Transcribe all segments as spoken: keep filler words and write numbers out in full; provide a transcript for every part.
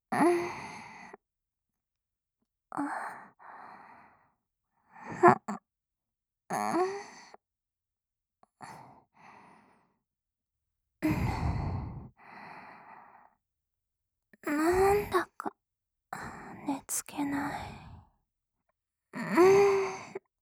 うん。あ。はうん。うん。なんだか、寝つけない。うーん。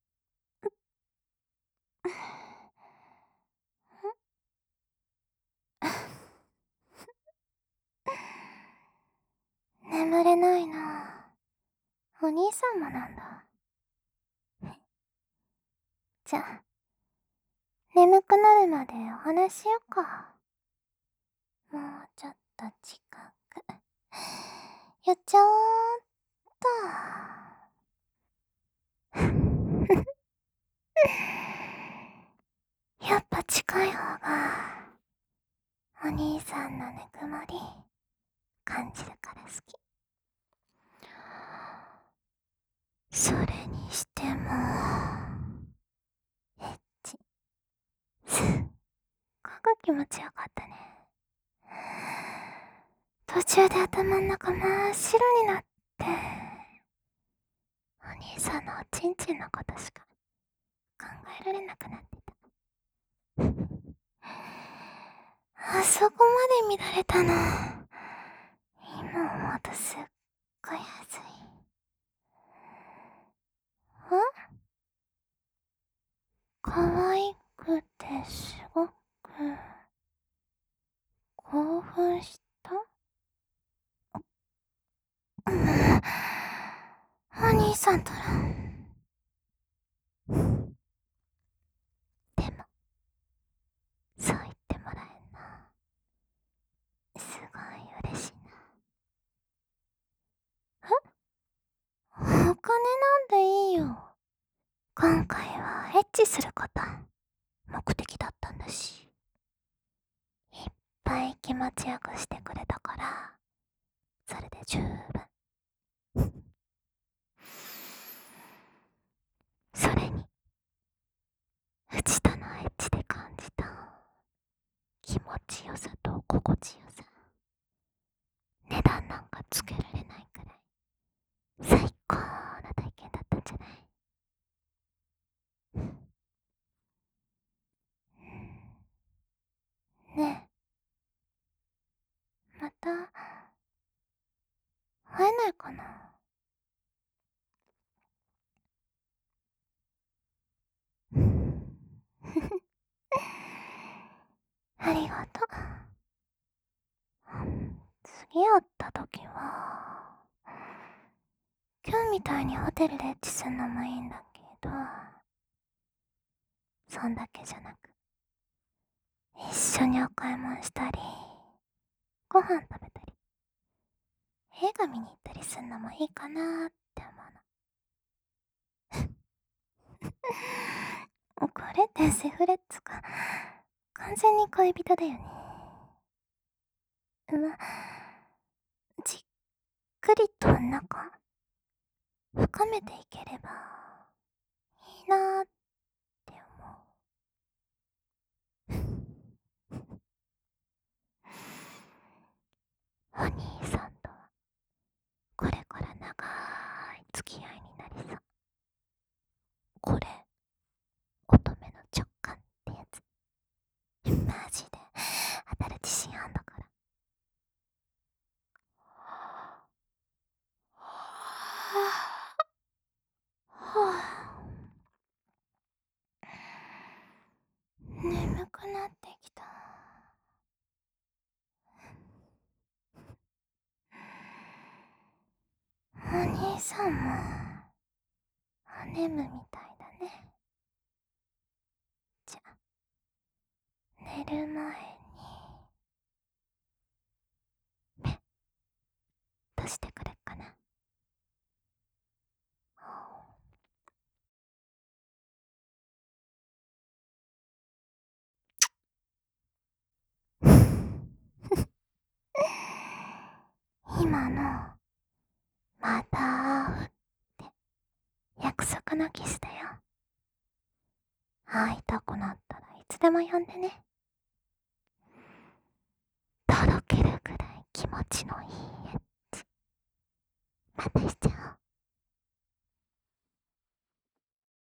眠れないな。お兄さんもなんだ。じゃ、眠くなるまでお話ししよっか。もうちょっと近く寄っちゃおうっと。やっぱ近い方がお兄さんのぬくもり感じるから好き。それにしてもエッチすっごく気持ちよかったね。途中で頭ん中真っ白になって、お兄さんのおちんちんのことしか考えられなくなってた。あそこまで乱れたの、今思うとすっごい恥ずい。ん？可愛くてすごく興奮した？うん、お兄さんったら。でも、そう言ってもらえんの、すごい嬉しいな。え？お金なんでいいよ。今回はエッチすること目的だったんだし。いっぱい気持ちよくしてくれたから、それで十分。それに、うちとのエッチで感じた気持ちよさと心地よさ、値段なんかつけられないくらい最高な体験だったんじゃない？ねえ、また会えないかな？ありがとう。次会った時は、今日みたいにホテルでエッチするのもいいんだけど、そんだけじゃなく、一緒にお買い物したり、ご飯食べたり、映画見に行ったりすんのもいいかなーって思うの。これってセフレっつか、完全に恋人だよね。ま、じっくりと仲、深めていければいいなーって思う。お兄さんとはこれから長い付き合いになりそう。これ、乙女の直感ってやつ。マジで当たる自信あんだから。はぁ、眠くなってきた。お兄さんもお眠みたいだね。じゃ、寝る前に目閉じてくれっかな。今のまた会うって約束のキスだよ。会いたくなったらいつでも呼んでね。とろけるくらい気持ちのいいエッチ。 また失